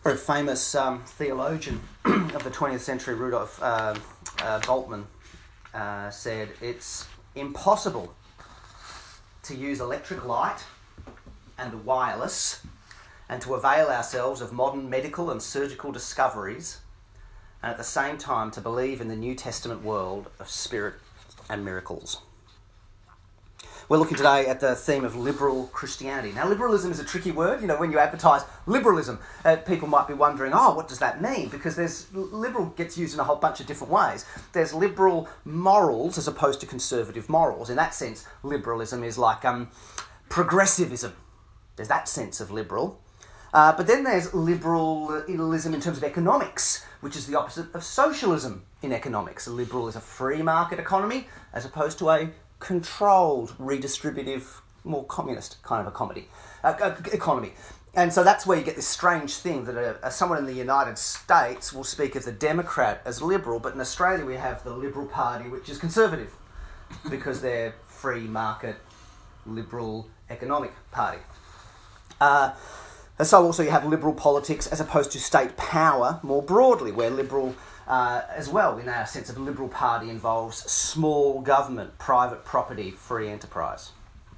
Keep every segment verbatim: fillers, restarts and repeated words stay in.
very famous um, theologian of the twentieth century, Rudolf uh, uh, Bultmann, uh, said it's impossible to use electric light and wireless and to avail ourselves of modern medical and surgical discoveries and at the same time to believe in the New Testament world of spirit and miracles. We're looking today at the theme of liberal Christianity. Now, liberalism is a tricky word. You know, when you advertise liberalism, uh, people might be wondering, oh, what does that mean? Because there's liberal gets used in a whole bunch of different ways. There's liberal morals as opposed to conservative morals. In that sense, liberalism is like um, progressivism. There's that sense of liberal. Uh, but then there's liberalism in terms of economics, which is the opposite of socialism in economics. A liberal is a free market economy as opposed to a controlled, redistributive, more communist kind of a comedy, uh, economy. And so that's where you get this strange thing that a, a, someone in the United States will speak of the Democrat as liberal, but in Australia we have the Liberal Party, which is conservative, because they're free market, liberal economic party. Uh, and so also you have liberal politics as opposed to state power more broadly, where liberal Uh, as well, in our sense of Liberal Party, involves small government, private property, free enterprise.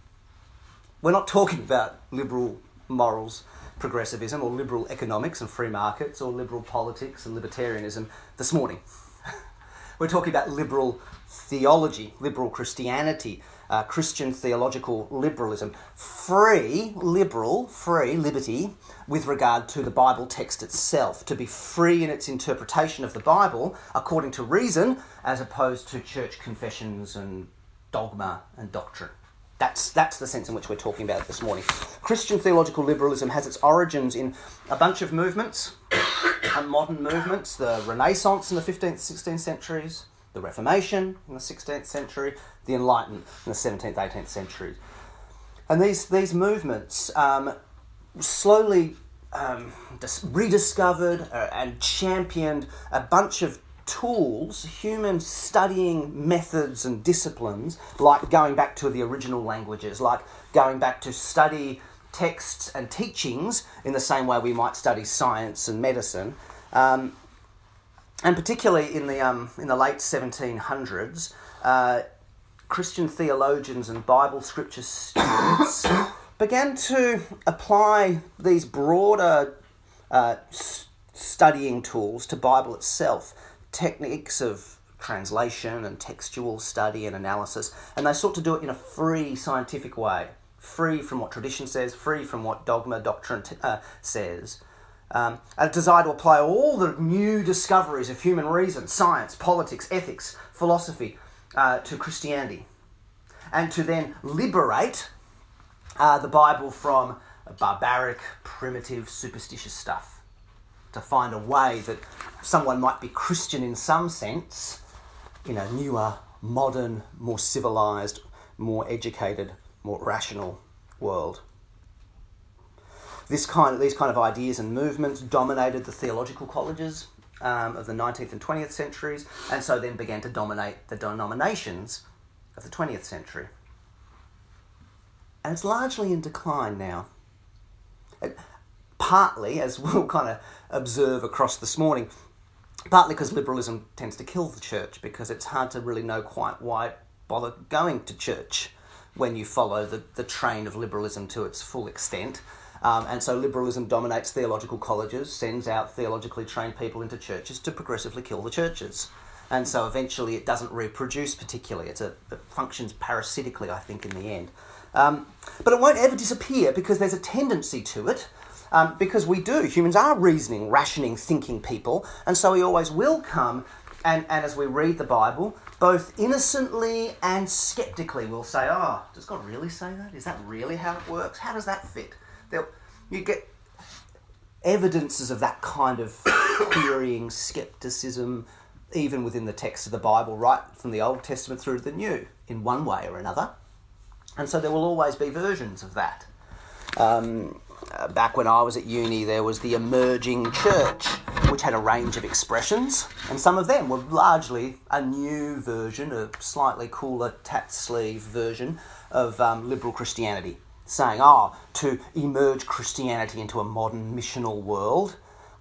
We're not talking about liberal morals, progressivism, or liberal economics and free markets, or liberal politics and libertarianism this morning. We're talking about liberal theology, liberal Christianity, uh, Christian theological liberalism, free, liberal, free, liberty, with regard to the Bible text itself, to be free in its interpretation of the Bible according to reason, as opposed to church confessions and dogma and doctrine. That's that's the sense in which we're talking about it this morning. Christian theological liberalism has its origins in a bunch of movements, and modern movements, the Renaissance in the fifteenth, sixteenth centuries, the Reformation in the sixteenth century, the Enlightenment in the seventeenth, eighteenth centuries. And these, these movements um, slowly um, dis- rediscovered uh, and championed a bunch of tools, human studying methods and disciplines, like going back to the original languages, like going back to study texts and teachings in the same way we might study science and medicine. Um, and particularly in the um, in the late seventeen hundreds, uh, Christian theologians and Bible scripture students began to apply these broader uh, s- studying tools to Bible itself, techniques of translation and textual study and analysis, and they sought to do it in a free scientific way, free from what tradition says, free from what dogma, doctrine t- uh, says. Um, a desire to apply all the new discoveries of human reason, science, politics, ethics, philosophy, uh, to Christianity, and to then liberate uh, the Bible from barbaric, primitive, superstitious stuff, to find a way that someone might be Christian in some sense, in a newer, modern, more civilised, more educated, more rational world. This kind of, these kind of ideas and movements dominated the theological colleges um, of the nineteenth and twentieth centuries, and so then began to dominate the denominations of the twentieth century. And it's largely in decline now. It, partly, as we'll kind of observe across this morning, partly because liberalism tends to kill the church, because it's hard to really know quite why bother going to church when you follow the, the train of liberalism to its full extent. Um, and so liberalism dominates theological colleges, sends out theologically trained people into churches to progressively kill the churches. And so eventually it doesn't reproduce particularly. It's a, it functions parasitically, I think, in the end. Um, but it won't ever disappear, because there's a tendency to it. Um, because we do. Humans are reasoning, rationing, thinking people. And so we always will come, and, and as we read the Bible, both innocently and sceptically, we'll say, oh, does God really say that? Is that really how it works? How does that fit? They'll, you get evidences of that kind of querying scepticism, even within the text of the Bible, right from the Old Testament through to the New, in one way or another. And so there will always be versions of that. Um, uh, back when I was at uni, there was the emerging church, which had a range of expressions, and some of them were largely a new version, a slightly cooler tat-sleeve version of um, liberal Christianity, saying, oh, to emerge Christianity into a modern missional world,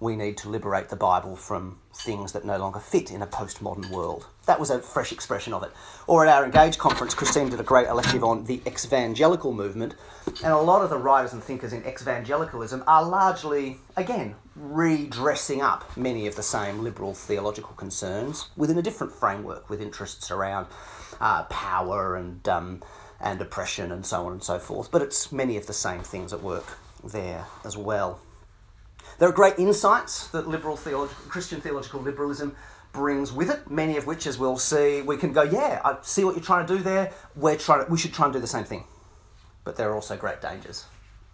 we need to liberate the Bible from things that no longer fit in a postmodern world. That was a fresh expression of it. Or at our Engage conference, Christine did a great elective on the ex-evangelical movement, and a lot of the writers and thinkers in ex-evangelicalism are largely, again, redressing up many of the same liberal theological concerns within a different framework, with interests around uh, power and um, and oppression and so on and so forth. But it's many of the same things at work there as well. There are great insights that liberal theolog- Christian theological liberalism brings with it, many of which, as we'll see, we can go, yeah, I see what you're trying to do there, we're trying to, we should try and do the same thing. But there are also great dangers.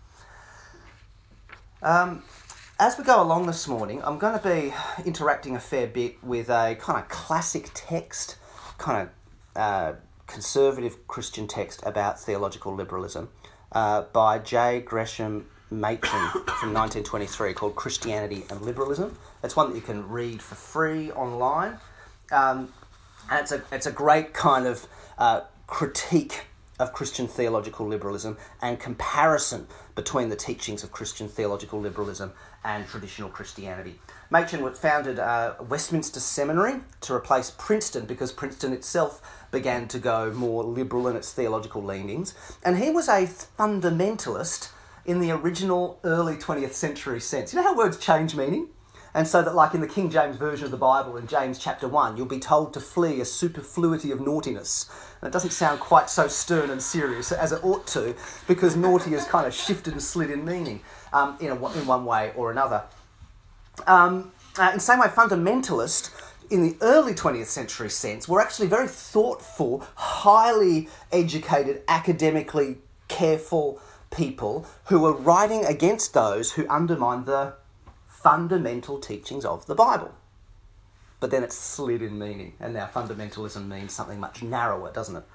Um, as we go along this morning, I'm going to be interacting a fair bit with a kind of classic text, kind of uh, conservative Christian text about theological liberalism uh, by J. Gresham Machen from nineteen twenty-three, called Christianity and Liberalism. It's one that you can read for free online. Um, and it's a, it's a great kind of uh, critique of Christian theological liberalism and comparison between the teachings of Christian theological liberalism and traditional Christianity. Machen founded uh, Westminster Seminary to replace Princeton, because Princeton itself began to go more liberal in its theological leanings. And he was a fundamentalist in the original early twentieth century sense. You know how words change meaning? And so that, like in the King James Version of the Bible, in James chapter one, you'll be told to flee a superfluity of naughtiness. And it doesn't sound quite so stern and serious as it ought to, because naughty has kind of shifted and slid in meaning um, in, a, in one way or another. Um, uh, in the same way, fundamentalist, in the early twentieth century sense, were actually very thoughtful, highly educated, academically careful people who were writing against those who undermined the fundamental teachings of the Bible. But then it slid in meaning, and now fundamentalism means something much narrower, doesn't it?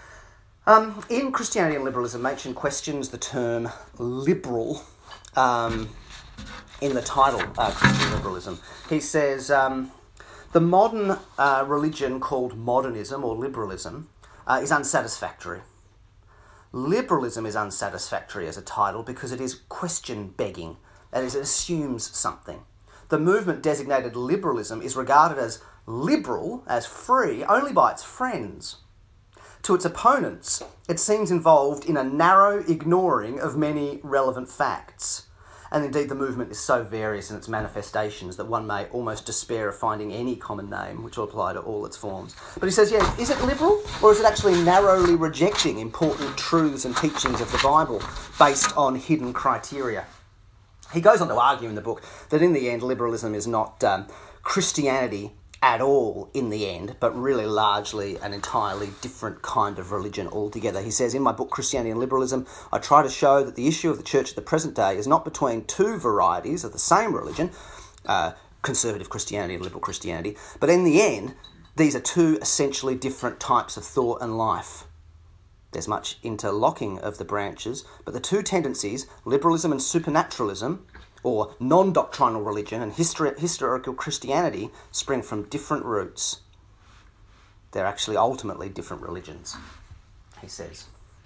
Um, in Christianity and Liberalism, Machen questions the term liberal um, in the title, uh, Christian Liberalism. He says, um, the modern uh, religion called modernism or liberalism uh, is unsatisfactory. Liberalism is unsatisfactory as a title because it is question-begging, that is, it assumes something. The movement designated liberalism is regarded as liberal, as free, only by its friends. To its opponents, it seems involved in a narrow ignoring of many relevant facts. And indeed, the movement is so various in its manifestations that one may almost despair of finding any common name which will apply to all its forms. But he says, yeah, is it liberal, or is it actually narrowly rejecting important truths and teachings of the Bible based on hidden criteria? He goes on to argue in the book that in the end, liberalism is not um, Christianity at all in the end, but really largely an entirely different kind of religion altogether. He says, in my book, Christianity and Liberalism, I try to show that the issue of the church at the present day is not between two varieties of the same religion, uh, conservative Christianity and liberal Christianity, but in the end, these are two essentially different types of thought and life. There's much interlocking of the branches, but the two tendencies, liberalism and supernaturalism, or non-doctrinal religion and histori- historical Christianity, spring from different roots. They're actually ultimately different religions, he says.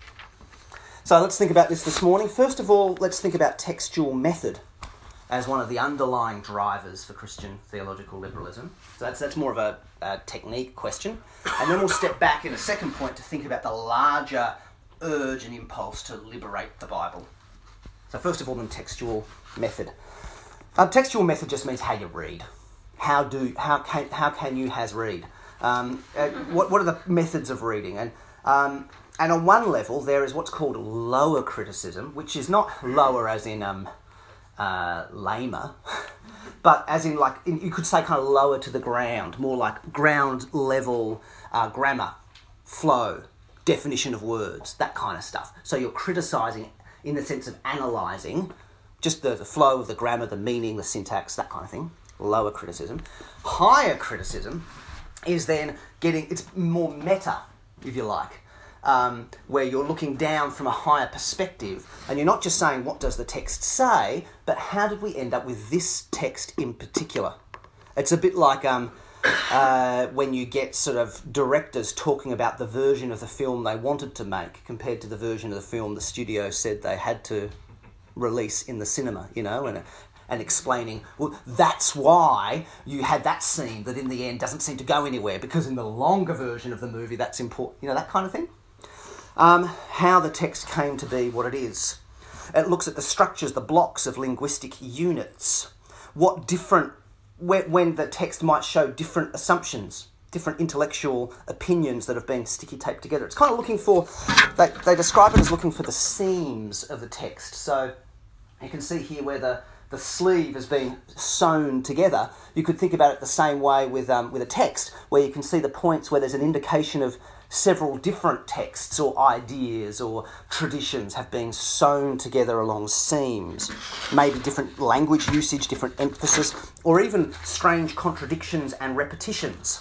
So let's think about this this morning. First of all, let's think about textual method as one of the underlying drivers for Christian theological liberalism. So that's, that's more of a, a technique question. And then we'll step back in a second point to think about the larger urge and impulse to liberate the Bible. So first of all, then textual method. Um, textual method just means how you read. How do how can how can you has read? Um, uh, what what are the methods of reading? And um, and on one level, there is what's called lower criticism, which is not lower as in um, uh, lamer, but as in like in, you could say kind of lower to the ground, more like ground level uh, grammar, flow, definition of words, that kind of stuff. So you're criticising in the sense of analysing just the, the flow of the grammar, the meaning, the syntax, that kind of thing. Lower criticism. Higher criticism is then getting, it's more meta, if you like, um, where you're looking down from a higher perspective and you're not just saying what does the text say, but how did we end up with this text in particular? It's a bit like um, uh, when you get sort of directors talking about the version of the film they wanted to make compared to the version of the film the studio said they had to release in the cinema, you know, and and explaining, well, that's why you had that scene that in the end doesn't seem to go anywhere, because in the longer version of the movie that's important, you know, that kind of thing. Um, how the text came to be what it is. It looks at the structures, the blocks of linguistic units, what different, when, when the text might show different assumptions, different intellectual opinions that have been sticky taped together. It's kind of looking for, they, they describe it as looking for the seams of the text. So you can see here where the, the sleeve has been sewn together. You could think about it the same way with, um, with a text, where you can see the points where there's an indication of several different texts or ideas or traditions have been sewn together along seams. Maybe different language usage, different emphasis, or even strange contradictions and repetitions.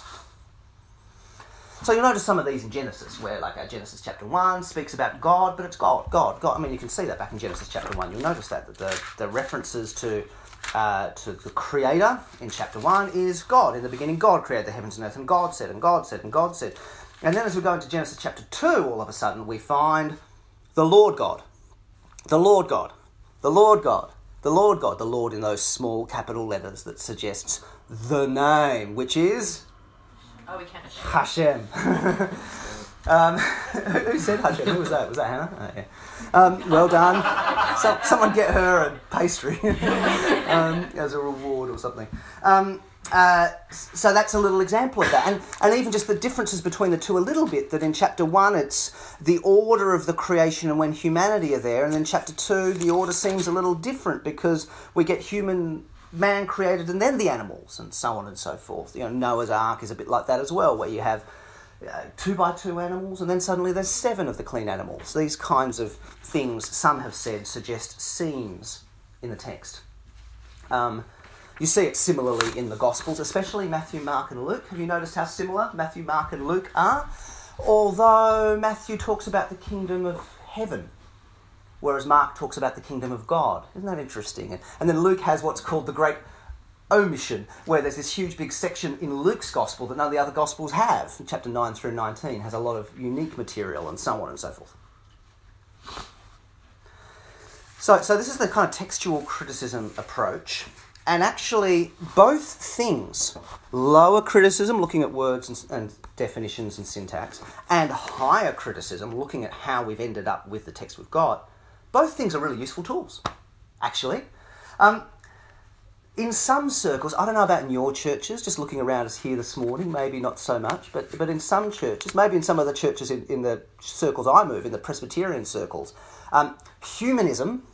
So you'll notice some of these in Genesis, where like uh, Genesis chapter one speaks about God, but it's God, God, God. I mean, you can see that back in Genesis chapter one. You'll notice that, that the, the references to uh, to the Creator in chapter one is God. In the beginning, God created the heavens and earth, and God said, and God said, and God said. And then as we go into Genesis chapter two, all of a sudden we find the Lord God, the Lord God, the Lord God, the Lord God, the Lord in those small capital letters that suggests the name, which is... Oh, we can't Hashem. Hashem. um, who said Hashem? Who was that? Was that Hannah? Oh, yeah. Um, well done. So, someone get her a pastry um, as a reward or something. Um, Uh, so that's a little example of that. And, and even just the differences between the two a little bit, that in chapter one it's the order of the creation and when humanity are there, and then chapter two the order seems a little different because we get human, man created and then the animals and so on and so forth. You know, Noah's Ark is a bit like that as well, where you have uh, two by two animals and then suddenly there's seven of the clean animals. These kinds of things, some have said, suggest seams in the text. Um... You see it similarly in the Gospels, especially Matthew, Mark and Luke. Have you noticed how similar Matthew, Mark and Luke are? Although Matthew talks about the kingdom of heaven, whereas Mark talks about the kingdom of God. Isn't that interesting? And, and then Luke has what's called the great omission, where there's this huge big section in Luke's Gospel that none of the other Gospels have. Chapter nine through nineteen has a lot of unique material and so on and so forth. So, so this is the kind of textual criticism approach. And actually, both things, lower criticism, looking at words and, and definitions and syntax, and higher criticism, looking at how we've ended up with the text we've got, both things are really useful tools, actually. Um, in some circles, I don't know about in your churches, just looking around us here this morning, maybe not so much, but, but in some churches, maybe in some of the churches in, in the circles I move, in the Presbyterian circles, um, humanism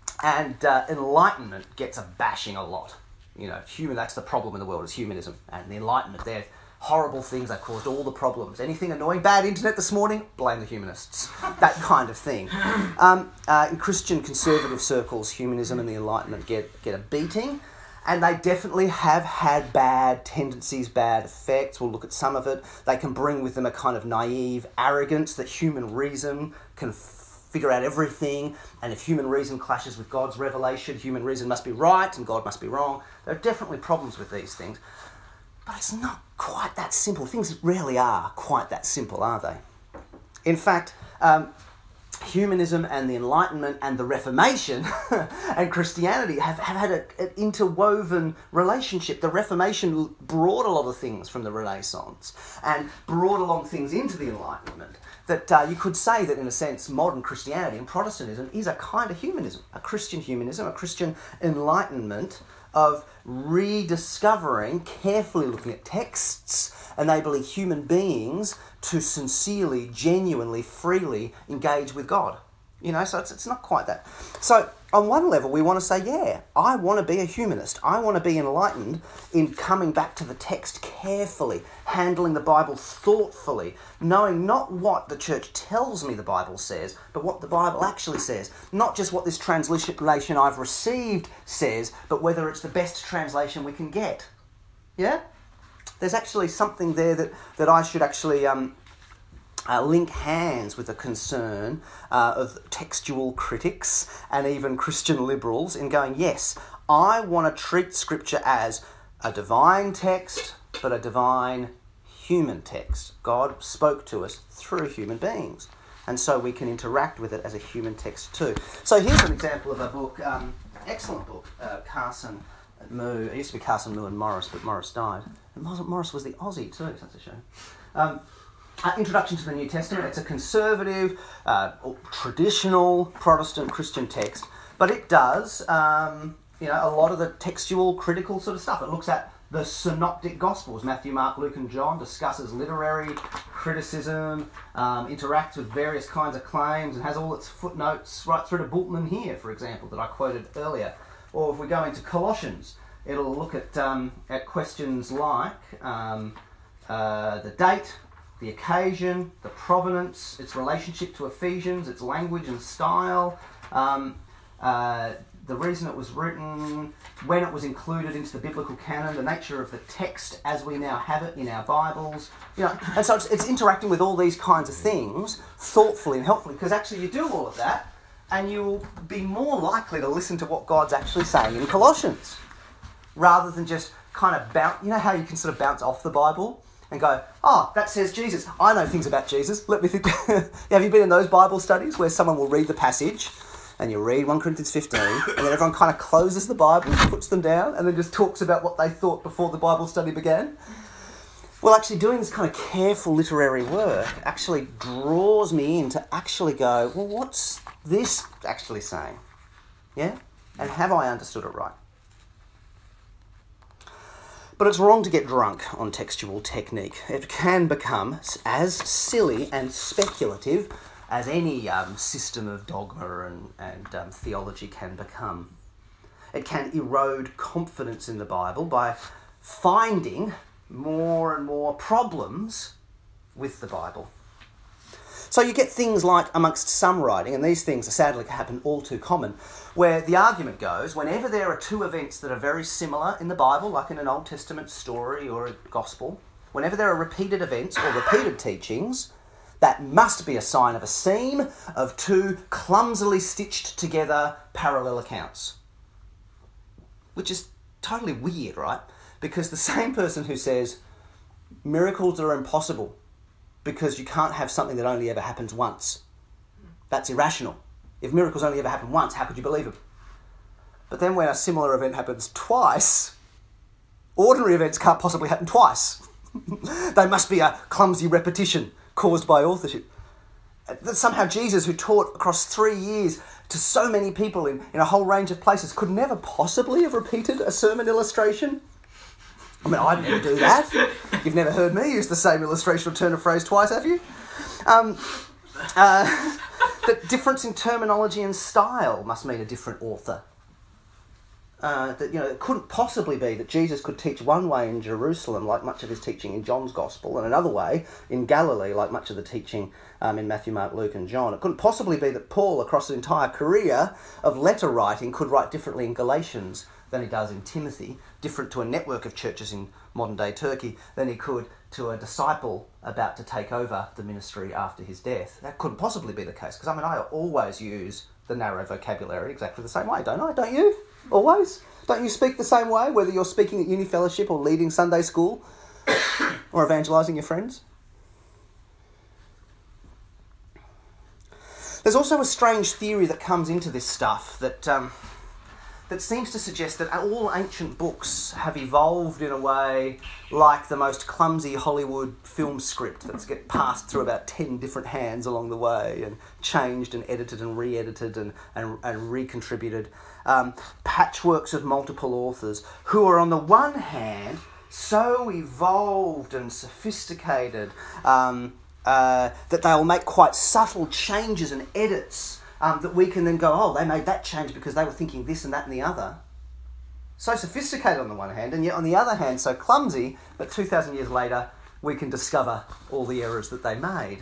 and uh, enlightenment gets a bashing a lot. You know, human, that's the problem in the world, is humanism. And the enlightenment, they're horrible things that caused all the problems. Anything annoying, bad internet this morning, blame the humanists. That kind of thing. Um, uh, in Christian conservative circles, humanism and the enlightenment get, get a beating. And they definitely have had bad tendencies, bad effects. We'll look at some of it. They can bring with them a kind of naive arrogance that human reason can figure out everything, and if human reason clashes with God's revelation, human reason must be right and God must be wrong. There are definitely problems with these things, but it's not quite that simple. Things rarely are quite that simple, are they? In fact, um, humanism and the Enlightenment and the Reformation and Christianity have, have had a, an interwoven relationship. The Reformation brought a lot of things from the Renaissance and brought along things into the Enlightenment. That uh, you could say that, in a sense, modern Christianity and Protestantism is a kind of humanism, a Christian humanism, a Christian enlightenment of rediscovering, carefully looking at texts, enabling human beings to sincerely, genuinely, freely engage with God. You know, so it's, it's not quite that. So on one level, we want to say, yeah, I want to be a humanist. I want to be enlightened in coming back to the text carefully, handling the Bible thoughtfully, knowing not what the church tells me the Bible says, but what the Bible actually says. Not just what this translation I've received says, but whether it's the best translation we can get. Yeah? There's actually something there that, that I should actually um, uh, link hands with the concern uh, of textual critics and even Christian liberals in going, yes, I want to treat Scripture as a divine text, but a divine human text. God spoke to us through human beings, and so we can interact with it as a human text too. So here's an example of a book. Um, excellent book, uh, Carson Moo. It used to be Carson Moo and Morris, but Morris died. And Morris was the Aussie too, so that's a shame. Um, uh, Introduction to the New Testament. It's a conservative, uh, traditional Protestant Christian text, but it does, um, you know, a lot of the textual, critical sort of stuff. It looks at the synoptic Gospels, Matthew, Mark, Luke and John, discusses literary criticism, um, interacts with various kinds of claims, and has all its footnotes right through to Bultmann here, for example, that I quoted earlier. Or if we go into Colossians, it'll look at um, at questions like um, uh, the date, the occasion, the provenance, its relationship to Ephesians, its language and style, um, uh, the reason it was written, when it was included into the biblical canon, the nature of the text as we now have it in our Bibles, you know, and so it's, it's interacting with all these kinds of things thoughtfully and helpfully, because actually you do all of that, and you'll be more likely to listen to what God's actually saying in Colossians, rather than just kind of bounce. You know how you can sort of bounce off the Bible and go, oh, that says Jesus. I know things about Jesus. Let me think. Have you been in those Bible studies where someone will read the passage? And you read First Corinthians fifteen, and then everyone kind of closes the Bible, puts them down, and then just talks about what they thought before the Bible study began. Well, actually doing this kind of careful literary work actually draws me in to actually go, well, what's this actually saying? Yeah? And have I understood it right? But it's wrong to get drunk on textual technique. It can become as silly and speculative as any um, system of dogma and, and um, theology can become. It can erode confidence in the Bible by finding more and more problems with the Bible. So you get things like, amongst some writing, and these things sadly happen all too common, where the argument goes, whenever there are two events that are very similar in the Bible, like in an Old Testament story or a gospel, whenever there are repeated events or repeated teachings, that must be a sign of a seam of two clumsily stitched together parallel accounts. Which is totally weird, right? Because the same person who says miracles are impossible because you can't have something that only ever happens once. That's irrational. If miracles only ever happen once, how could you believe them? But then when a similar event happens twice, ordinary events can't possibly happen twice. They must be a clumsy repetition caused by authorship. That somehow Jesus, who taught across three years to so many people in, in a whole range of places, could never possibly have repeated a sermon illustration. I mean, I'd never do that. You've never heard me use the same illustration or turn a phrase twice, have you? Um, uh, the difference in terminology and style must mean a different author. Uh, that, you know, it couldn't possibly be that Jesus could teach one way in Jerusalem, like much of his teaching in John's Gospel, and another way in Galilee, like much of the teaching um, in Matthew, Mark, Luke and John. It couldn't possibly be that Paul, across his entire career of letter writing, could write differently in Galatians than he does in Timothy, different to a network of churches in modern-day Turkey than he could to a disciple about to take over the ministry after his death. That couldn't possibly be the case, because I mean, I always use the narrow vocabulary exactly the same way, don't I? Don't you? Always? Don't you speak the same way, whether you're speaking at uni fellowship or leading Sunday school or evangelising your friends? There's also a strange theory that comes into this stuff that um, that seems to suggest that all ancient books have evolved in a way like the most clumsy Hollywood film script that's get passed through about ten different hands along the way and changed and edited and re-edited and, and, and recontributed. Um, patchworks of multiple authors who are on the one hand so evolved and sophisticated um, uh, that they'll make quite subtle changes and edits um, that we can then go, oh, they made that change because they were thinking this and that and the other. So sophisticated on the one hand, and yet on the other hand so clumsy that two thousand years later we can discover all the errors that they made.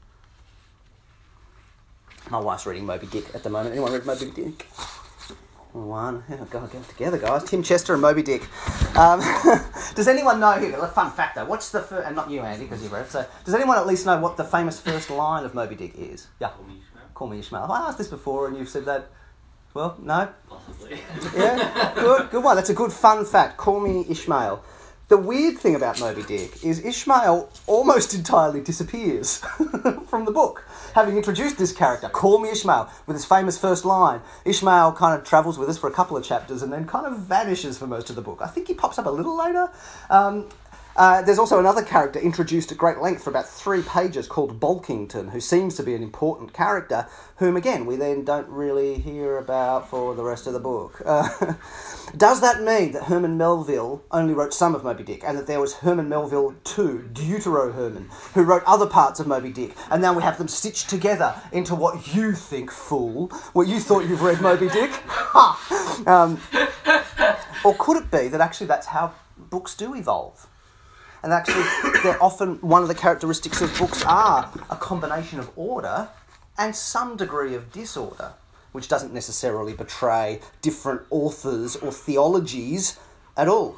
My wife's reading Moby Dick at the moment. Anyone read Moby Dick? One. Oh, God, get it together, guys. Tim Chester and Moby Dick. Um, does anyone know here? A fun fact, though. What's the first... And not you, Andy, because you've read it. So, does anyone at least know what the famous first line of Moby Dick is? Yeah. Call me Ishmael. Call me Ishmael. I asked this before and you've said that... Well, no? Possibly. Yeah? Good. Good one. That's a good fun fact. Call me Ishmael. the weird thing about Moby Dick is Ishmael almost entirely disappears from the book. Having introduced this character, call me Ishmael, with his famous first line, Ishmael kind of travels with us for a couple of chapters and then kind of vanishes for most of the book. I think he pops up a little later. Um, Uh, there's also another character introduced at great length for about three pages called Bulkington, who seems to be an important character, whom, again, we then don't really hear about for the rest of the book. Uh, does that mean that Herman Melville only wrote some of Moby Dick, and that there was Herman Melville the second, Deutero Herman, who wrote other parts of Moby Dick, and now we have them stitched together into what you think, fool, what you thought you've read Moby Dick? Ha! Um, or could it be that actually that's how books do evolve? And actually, they're often, one of the characteristics of books are a combination of order and some degree of disorder, which doesn't necessarily betray different authors or theologies at all.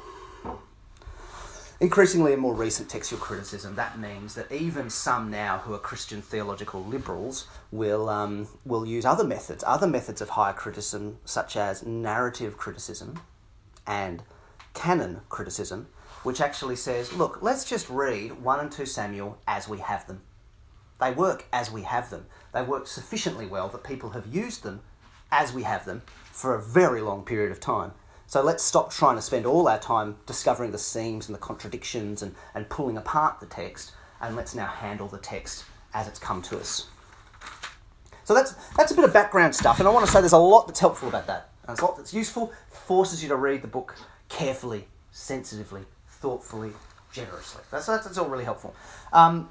Increasingly in more recent textual criticism, that means that even some now who are Christian theological liberals will um, will use other methods, other methods of higher criticism, such as narrative criticism and canon criticism, which actually says, look, let's just read one and two Samuel as we have them. They work as we have them. They work sufficiently well that people have used them as we have them for a very long period of time. So let's stop trying to spend all our time discovering the seams and the contradictions and, and pulling apart the text, and let's now handle the text as it's come to us. So that's that's a bit of background stuff, and I want to say there's a lot that's helpful about that. And there's a lot that's useful, forces you to read the book carefully, sensitively, thoughtfully, generously. That's, that's, that's all really helpful. Um,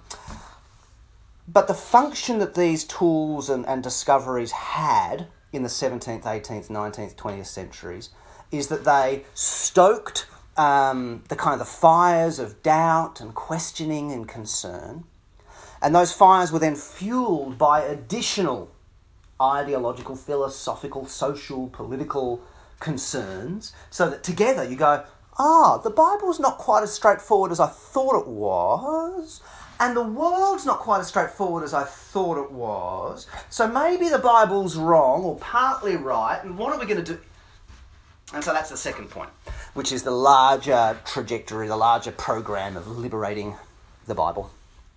but the function that these tools and, and discoveries had in the seventeenth, eighteenth, nineteenth, twentieth centuries is that they stoked um, the kind of the fires of doubt and questioning and concern. And those fires were then fueled by additional ideological, philosophical, social, political concerns, so that together you go, ah, the Bible's not quite as straightforward as I thought it was, and the world's not quite as straightforward as I thought it was, so maybe the Bible's wrong or partly right, and what are we going to do? And so that's the second point, which is the larger trajectory, the larger program of liberating the Bible.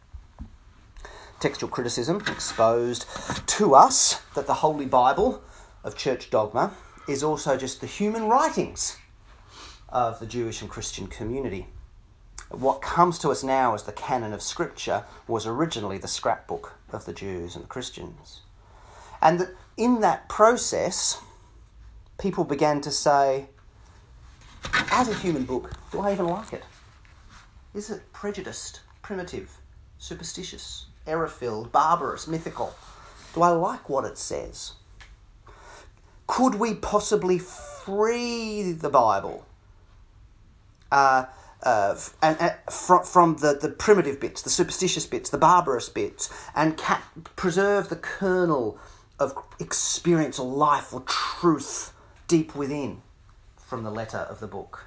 Textual criticism exposed to us that the Holy Bible of church dogma is also just the human writings of the Jewish and Christian community. What comes to us now as the canon of Scripture was originally the scrapbook of the Jews and the Christians. And that in that process, people began to say, as a human book, do I even like it? Is it prejudiced, primitive, superstitious, error-filled, barbarous, mythical? Do I like what it says? Could we possibly free the Bible uh, uh, and, uh, from, from the, the primitive bits, the superstitious bits, the barbarous bits, and ca- preserve the kernel of experience or life or truth deep within from the letter of the book?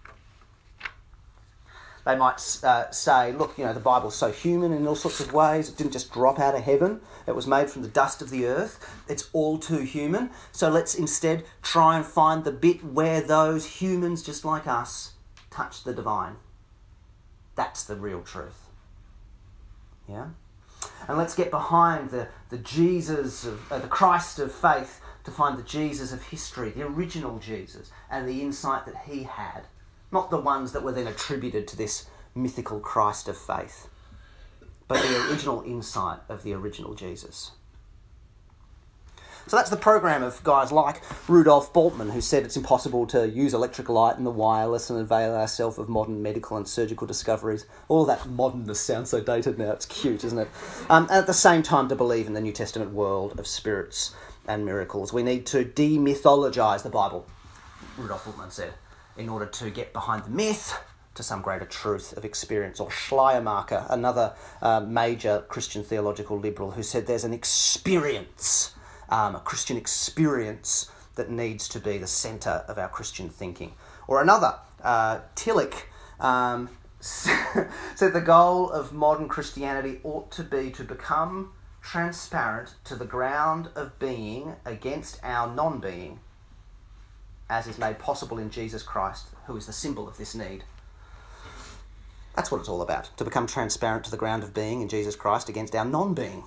They might uh, say, look, you know, the Bible's so human in all sorts of ways. It didn't just drop out of heaven. It was made from the dust of the earth. It's all too human. So let's instead try and find the bit where those humans, just like us, touch the divine. That's the real truth. Yeah? And let's get behind the, the Jesus, of uh, the Christ of faith, to find the Jesus of history, the original Jesus, and the insight that he had. Not the ones that were then attributed to this mythical Christ of faith, but the original insight of the original Jesus. So that's the program of guys like Rudolf Bultmann, who said it's impossible to use electric light and the wireless and avail ourselves of modern medical and surgical discoveries. All that modernness sounds so dated now. It's cute, isn't it? Um, and at the same time, to believe in the New Testament world of spirits and miracles. We need to demythologise the Bible, Rudolf Bultmann said, in order to get behind the myth to some greater truth of experience. Or Schleiermacher, another uh, major Christian theological liberal, who said there's an experience, um, a Christian experience that needs to be the centre of our Christian thinking. Or another, uh, Tillich, um, said the goal of modern Christianity ought to be to become transparent to the ground of being against our non-being, as is made possible in Jesus Christ, who is the symbol of this need. That's what it's all about, to become transparent to the ground of being in Jesus Christ against our non-being.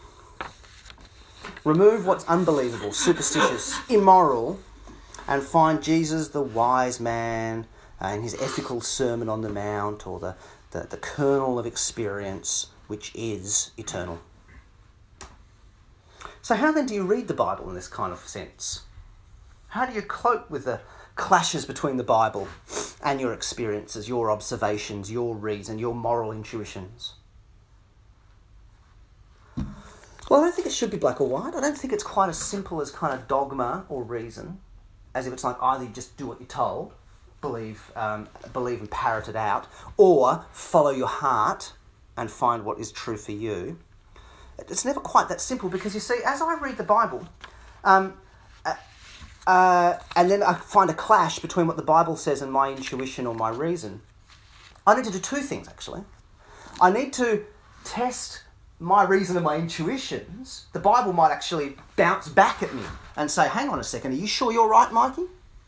Remove what's unbelievable, superstitious, immoral, and find Jesus the wise man uh, in his ethical Sermon on the Mount, or the, the, the kernel of experience, which is eternal. So how then do you read the Bible in this kind of sense? How do you cope with the clashes between the Bible and your experiences, your observations, your reason, your moral intuitions? Well, I don't think it should be black or white. I don't think it's quite as simple as kind of dogma or reason, as if it's like either you just do what you're told, believe, um, believe and parrot it out, or follow your heart and find what is true for you. It's never quite that simple, because you see, as I read the Bible, um, uh, uh, and then I find a clash between what the Bible says and my intuition or my reason, I need to do two things, actually. I need to test my reason and my intuitions. The Bible might actually bounce back at me and say, hang on a second, are you sure you're right, Mikey?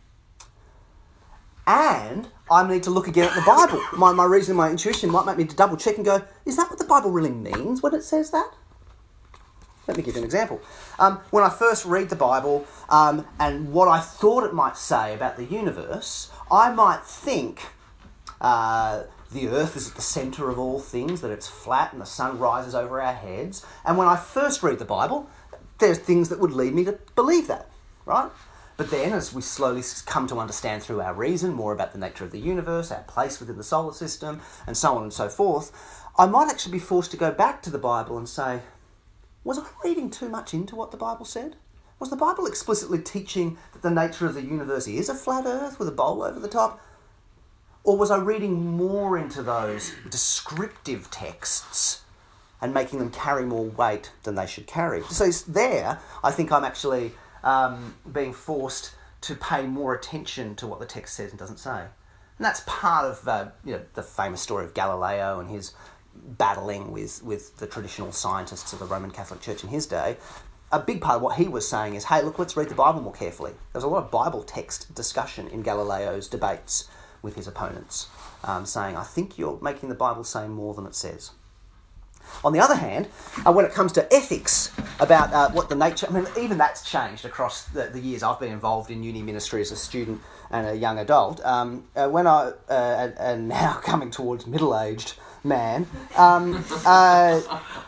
And I need to look again at the Bible. My, my reason and my intuition might make me to double check and go, is that what the Bible really means when it says that? Let me give you an example. Um, when I first read the Bible um, and what I thought it might say about the universe, I might think uh, the earth is at the centre of all things, that it's flat and the sun rises over our heads. And when I first read the Bible, there's things that would lead me to believe that, right? But then as we slowly come to understand through our reason more about the nature of the universe, our place within the solar system, and so on and so forth, I might actually be forced to go back to the Bible and say, was I reading too much into what the Bible said? Was the Bible explicitly teaching that the nature of the universe is a flat earth with a bowl over the top? Or was I reading more into those descriptive texts and making them carry more weight than they should carry? So there, I think I'm actually um, being forced to pay more attention to what the text says and doesn't say. And that's part of uh, you know, the famous story of Galileo and his battling with, with the traditional scientists of the Roman Catholic Church in his day. A big part of what he was saying is, hey, look, let's read the Bible more carefully. There was a lot of Bible text discussion in Galileo's debates with his opponents, um, saying, I think you're making the Bible say more than it says. On the other hand, uh, when it comes to ethics, about uh, what the nature... I mean, even that's changed across the, the years I've been involved in uni ministry as a student and a young adult. Um, uh, when I... Uh, and, and now coming towards middle-aged man... Um, uh,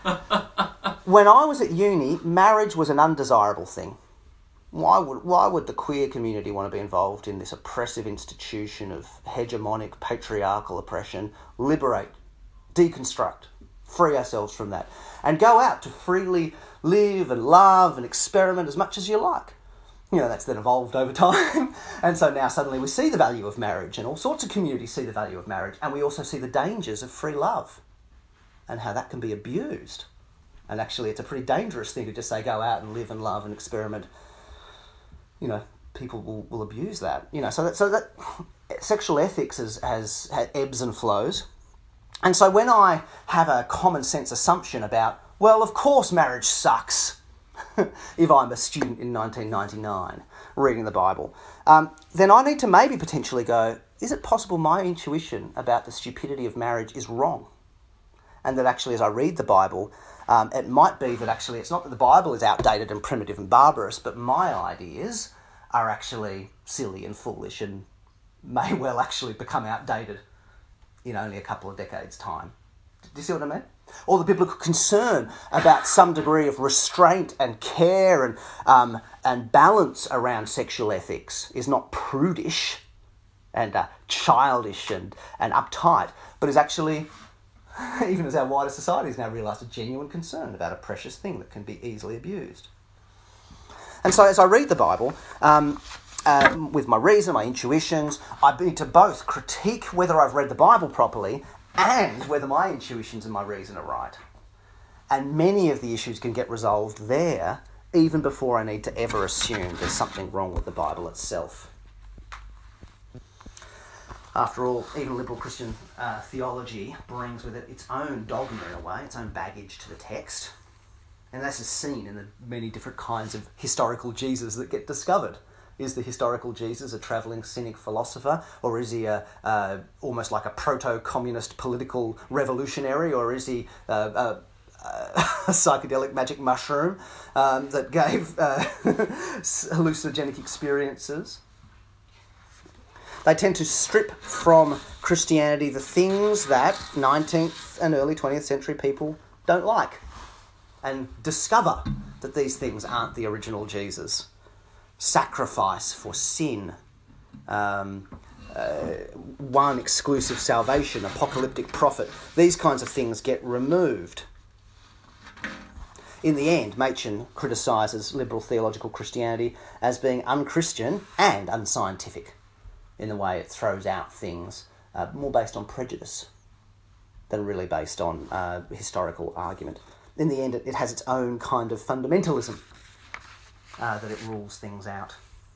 when I was at uni, marriage was an undesirable thing. Why would why would the queer community want to be involved in this oppressive institution of hegemonic patriarchal oppression? Liberate, deconstruct, free ourselves from that, and go out to freely live and love and experiment as much as you like. You know, that's then evolved over time. And so now suddenly we see the value of marriage, and all sorts of communities see the value of marriage, and we also see the dangers of free love and how that can be abused. And actually it's a pretty dangerous thing to just say go out and live and love and experiment. You know, people will, will abuse that. You know, so that so that sexual ethics has, has, has ebbs and flows. And so when I have a common sense assumption about, well, of course marriage sucks, if I'm a student in nineteen ninety-nine reading the Bible, um, then I need to maybe potentially go, is it possible my intuition about the stupidity of marriage is wrong? And that actually as I read the Bible, um, it might be that actually it's not that the Bible is outdated and primitive and barbarous, but my ideas are actually silly and foolish and may well actually become outdated in only a couple of decades' time. Do you see what I mean? Or the biblical concern about some degree of restraint and care and um, and balance around sexual ethics is not prudish and uh, childish and, and uptight, but is actually, even as our wider society has now realised, a genuine concern about a precious thing that can be easily abused. And so as I read the Bible, um, uh, with my reason, my intuitions, I need to both critique whether I've read the Bible properly and whether my intuitions and my reason are right. And many of the issues can get resolved there even before I need to ever assume there's something wrong with the Bible itself. After all, even liberal Christian uh, theology brings with it its own dogma in a way, its own baggage to the text. And this is seen in the many different kinds of historical Jesus that get discovered Is the historical Jesus a travelling cynic philosopher, or is he a, uh, almost like a proto-communist political revolutionary, or is he uh, a, a psychedelic magic mushroom um, that gave uh, hallucinogenic experiences? They tend to strip from Christianity the things that nineteenth and early twentieth century people don't like, and discover that these things aren't the original Jesus. Sacrifice for sin, um, uh, one exclusive salvation, apocalyptic prophet. These kinds of things get removed. In the end, Machen criticises liberal theological Christianity as being unchristian and unscientific in the way it throws out things uh, more based on prejudice than really based on uh, historical argument. In the end, it, it has its own kind of fundamentalism. Uh, that it rules things out.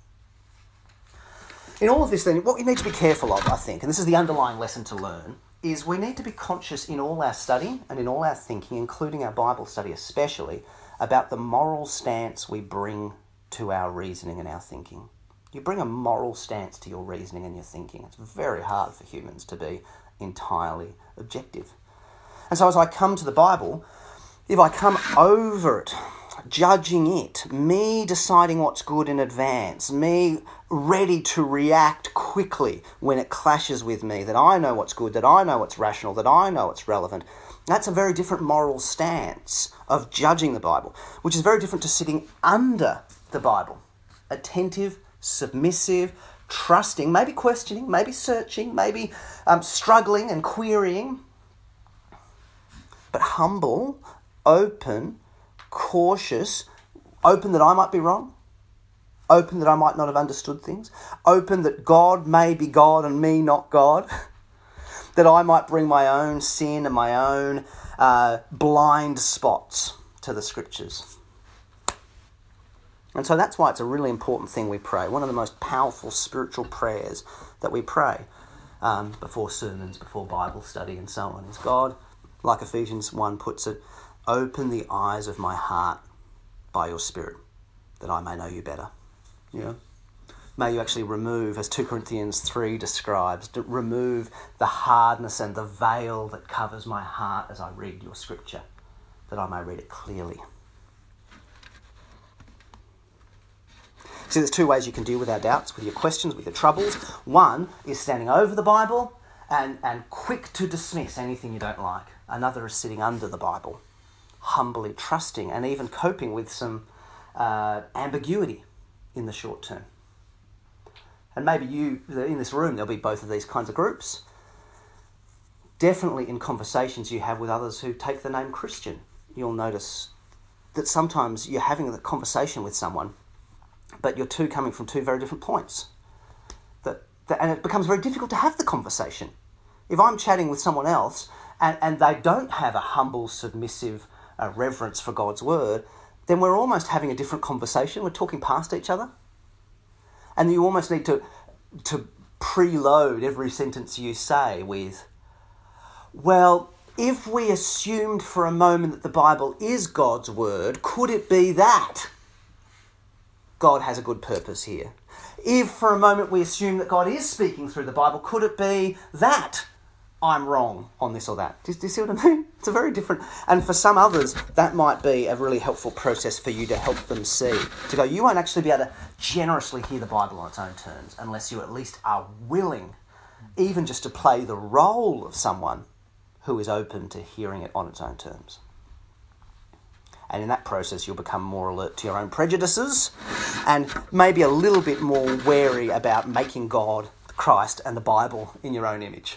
In all of this then, what we need to be careful of, I think, and this is the underlying lesson to learn, is we need to be conscious in all our study and in all our thinking, including our Bible study especially, about the moral stance we bring to our reasoning and our thinking. You bring a moral stance to your reasoning and your thinking. It's very hard for humans to be entirely objective. And so as I come to the Bible, if I come over it, judging it, me deciding what's good in advance, me ready to react quickly when it clashes with me, that I know what's good, that I know what's rational, that I know what's relevant, that's a very different moral stance of judging the Bible, which is very different to sitting under the Bible, attentive, submissive, trusting, maybe questioning, maybe searching, maybe um, struggling and querying, but humble, open, cautious, open that I might be wrong, open that I might not have understood things, open that God may be God and me not God, that I might bring my own sin and my own uh, blind spots to the Scriptures. And so that's why it's a really important thing we pray. One of the most powerful spiritual prayers that we pray um, before sermons, before Bible study and so on is, God, like Ephesians one puts it, open the eyes of my heart by your Spirit, that I may know you better. Yeah. May you actually remove, as two Corinthians three describes, to remove the hardness and the veil that covers my heart as I read your Scripture, that I may read it clearly. See, there's two ways you can deal with our doubts, with your questions, with your troubles. One is standing over the Bible and, and quick to dismiss anything you don't like. Another is sitting under the Bible, humbly trusting and even coping with some uh, ambiguity in the short term. And maybe you, in this room, there'll be both of these kinds of groups. Definitely in conversations you have with others who take the name Christian, you'll notice that sometimes you're having a conversation with someone, but you're two coming from two very different points. That, that and it becomes very difficult to have the conversation. If I'm chatting with someone else and, and they don't have a humble, submissive uh, reverence for God's word, then we're almost having a different conversation. We're talking past each other. And you almost need to, to preload every sentence you say with, well, if we assumed for a moment that the Bible is God's word, could it be that God has a good purpose here? If for a moment we assume that God is speaking through the Bible, could it be that I'm wrong on this or that? Do, do you see what I mean? It's a very different... And for some others, that might be a really helpful process for you to help them see. To go, you won't actually be able to generously hear the Bible on its own terms unless you at least are willing, even just to play the role of someone who is open to hearing it on its own terms. And in that process, you'll become more alert to your own prejudices and maybe a little bit more wary about making God, Christ, and the Bible in your own image.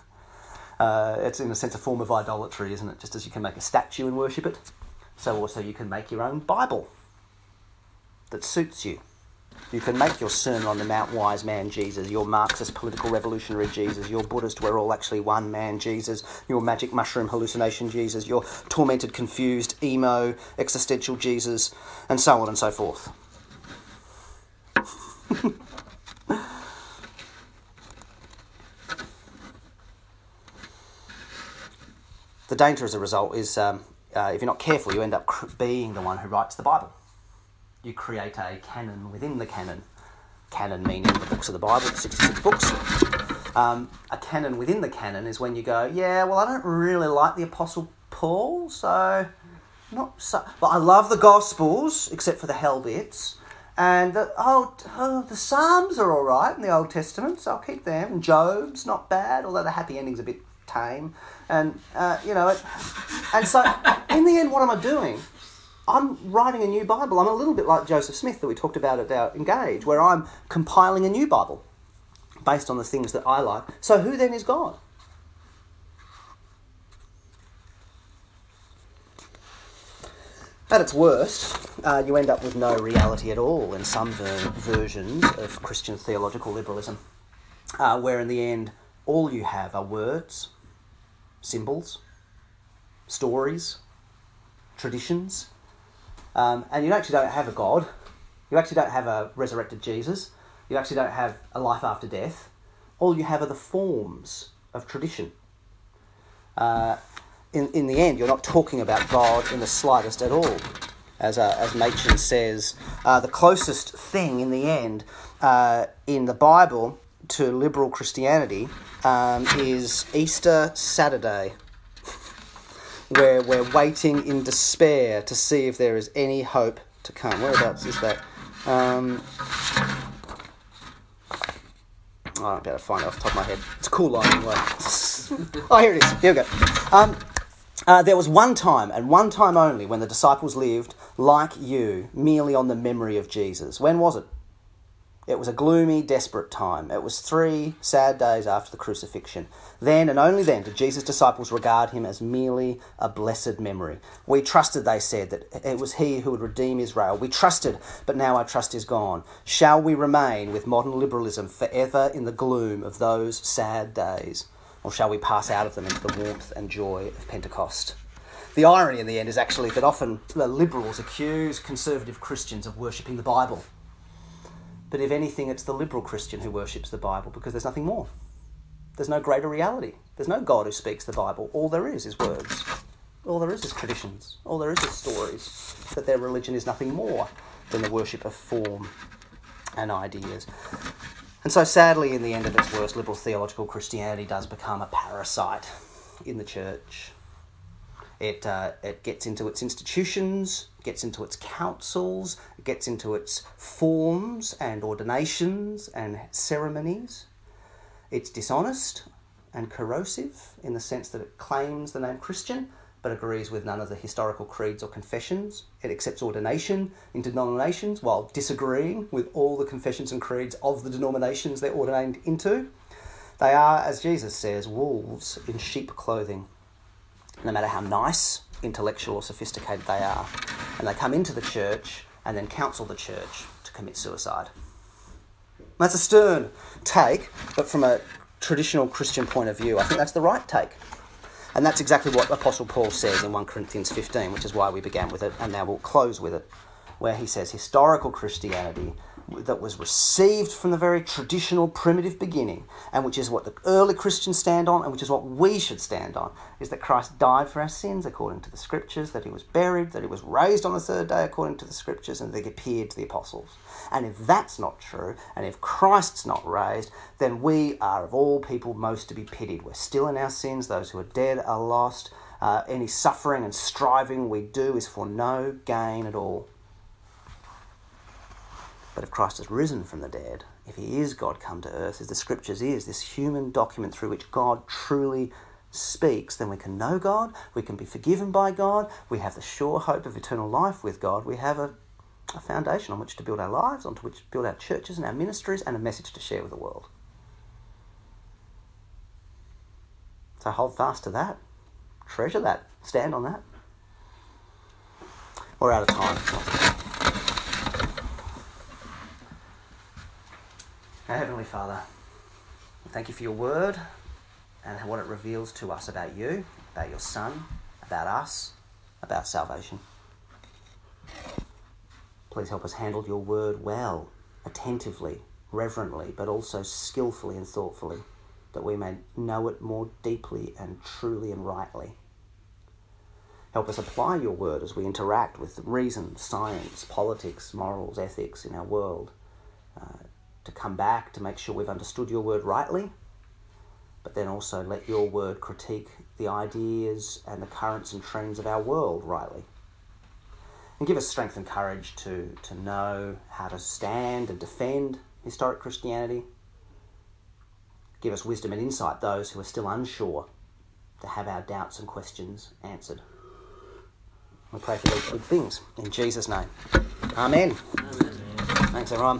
uh, it's in a sense a form of idolatry, isn't it? Just as you can make a statue and worship it, so also you can make your own Bible that suits you. You can make your Sermon on the Mount wise man Jesus, your Marxist political revolutionary Jesus, your Buddhist we're all actually one man Jesus, your magic mushroom hallucination Jesus, your tormented, confused, emo, existential Jesus, and so on and so forth. The danger as a result is, um, uh, if you're not careful, you end up cr- being the one who writes the Bible. You create a canon within the canon canon meaning the books of the Bible, sixty-six books. Um, a canon within the canon is when you go, yeah, well, I don't really like the Apostle Paul, so not so. But I love the Gospels, except for the hell bits. And the, oh, oh, the Psalms are all right in the Old Testament, so I'll keep them. And Job's not bad, although the happy ending's a bit tame. And, uh, you know, it, and so in the end, what am I doing? I'm writing a new Bible. I'm a little bit like Joseph Smith that we talked about at our Engage, where I'm compiling a new Bible based on the things that I like. So who then is God? At its worst, uh, you end up with no reality at all in some ver- versions of Christian theological liberalism, uh, where in the end all you have are words, symbols, stories, traditions, um, and you actually don't have a God. You actually don't have a resurrected Jesus. You actually don't have a life after death. All you have are the forms of tradition. Uh, in, in the end, you're not talking about God in the slightest at all. As uh, as Machen says, uh, the closest thing in the end uh, in the Bible to liberal Christianity um, is Easter Saturday, where we're waiting in despair to see if there is any hope to come. Whereabouts is that? Um, oh, I better find it off the top of my head. It's a cool line anyway. Oh, here it is. Here we go. Um, uh, there was one time, and one time only, when the disciples lived like you, merely on the memory of Jesus. When was it? It was a gloomy, desperate time. It was three sad days after the crucifixion. Then and only then did Jesus' disciples regard him as merely a blessed memory. We trusted, they said, that it was he who would redeem Israel. We trusted, but now our trust is gone. Shall we remain with modern liberalism forever in the gloom of those sad days? Or shall we pass out of them into the warmth and joy of Pentecost? The irony in the end is actually that often the liberals accuse conservative Christians of worshipping the Bible. But if anything, it's the liberal Christian who worships the Bible, because there's nothing more. There's no greater reality. There's no God who speaks the Bible. All there is is words. All there is is traditions. All there is is stories. That their religion is nothing more than the worship of form and ideas. And so sadly, in the end of its worst, liberal theological Christianity does become a parasite in the church. It uh, it gets into its institutions, gets into its councils, it gets into its forms and ordinations and ceremonies. It's dishonest and corrosive in the sense that it claims the name Christian but agrees with none of the historical creeds or confessions. It accepts ordination into denominations while disagreeing with all the confessions and creeds of the denominations they're ordained into. They are, as Jesus says, wolves in sheep clothing. No matter how nice, intellectual or sophisticated they are. And they come into the church and then counsel the church to commit suicide. That's a stern take, but from a traditional Christian point of view, I think that's the right take. And that's exactly what Apostle Paul says in First Corinthians fifteen, which is why we began with it, and now we'll close with it, where he says historical Christianity that was received from the very traditional primitive beginning, and which is what the early Christians stand on, and which is what we should stand on, is that Christ died for our sins according to the Scriptures, that he was buried, that he was raised on the third day according to the Scriptures, and that he appeared to the apostles. And if that's not true, and if Christ's not raised, then we are of all people most to be pitied. We're still in our sins. Those who are dead are lost. Uh, any suffering and striving we do is for no gain at all. But if Christ has risen from the dead, if he is God come to earth, as the Scriptures is, this human document through which God truly speaks, then we can know God, we can be forgiven by God, we have the sure hope of eternal life with God, we have a, a foundation on which to build our lives, on which to build our churches and our ministries, and a message to share with the world. So hold fast to that. Treasure that. Stand on that. We're out of time. Our Heavenly Father, thank you for your word and what it reveals to us about you, about your Son, about us, about salvation. Please help us handle your word well, attentively, reverently, but also skillfully and thoughtfully, that we may know it more deeply and truly and rightly. Help us apply your word as we interact with reason, science, politics, morals, ethics in our world, uh, to come back to make sure we've understood your word rightly, but then also let your word critique the ideas and the currents and trends of our world rightly. And give us strength and courage to, to know how to stand and defend historic Christianity. Give us wisdom and insight, those who are still unsure, to have our doubts and questions answered. We pray for these good things in Jesus' name. Amen. Amen. Thanks, everyone.